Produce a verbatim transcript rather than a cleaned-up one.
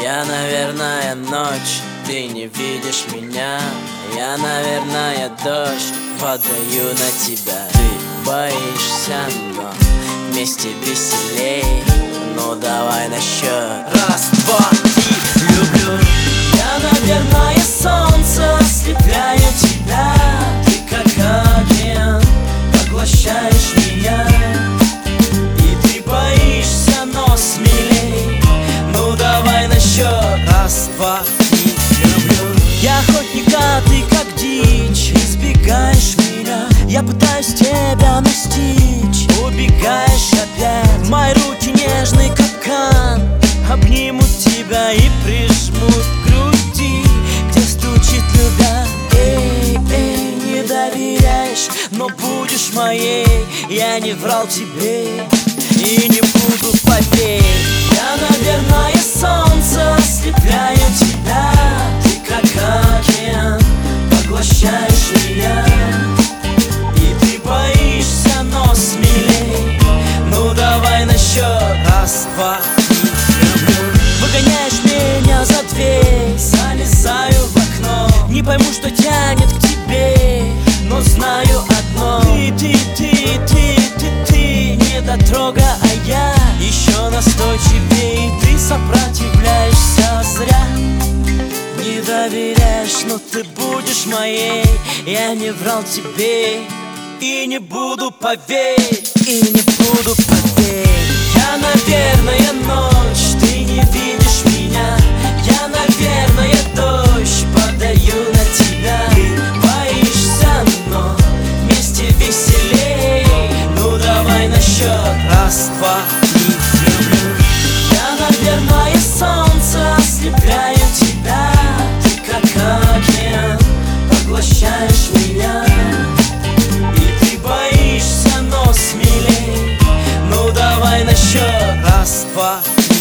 Я, наверное, ночь, ты не видишь меня. Я, наверное, дождь, падаю на тебя. Ты боишься, но вместе веселей. Ну давай на счет. Раз, два, три, люблю. Я, наверное, солнце, ослепляю тебя. Ты как океан, поглощаешь меня. И ты боишься, но смелей. Ну давай на счет. Раз, два, три, люблю. Я охотник, а ты как дичь. Избегаешь меня, я пытаюсь тебя настичь. Убегаешь опять. Мои руки нежный капкан обнимут тебя и прижмут к груди, где стучит любя. Эй, эй, не доверяешь, но будешь моей. Я не врал тебе и не буду, поверь. Я, наверное, солнце, ослепляю тебя. Ты как океан, поглощаешь меня. И ты боишься, но смелей. Ну давай на счет. Раз, два, три, люблю. Выгоняешь меня за дверь, залезаю в окно. Не пойму, что тянет к тебе, но знаю одно. Ты, ты, ты, ты, ты, ты недотрога, а я еще настойчивее. И ты сопротивляешься зря. Не доверяешь, но ты будешь моей. Я не врал тебе и не буду, поверь. И не буду, поверь. Я, наверное, ночь, ты не видишь меня. Я, наверное, дождь, падаю на тебя. Ты боишься, но вместе веселей. Ну давай на счет. Раз, два, три, люблю. Я, наверное, солнце, ослепляю тебя. Ты как океан, поглощаешь меня. И ты боишься, но смелей. Ну давай на счет. Раз, два, три.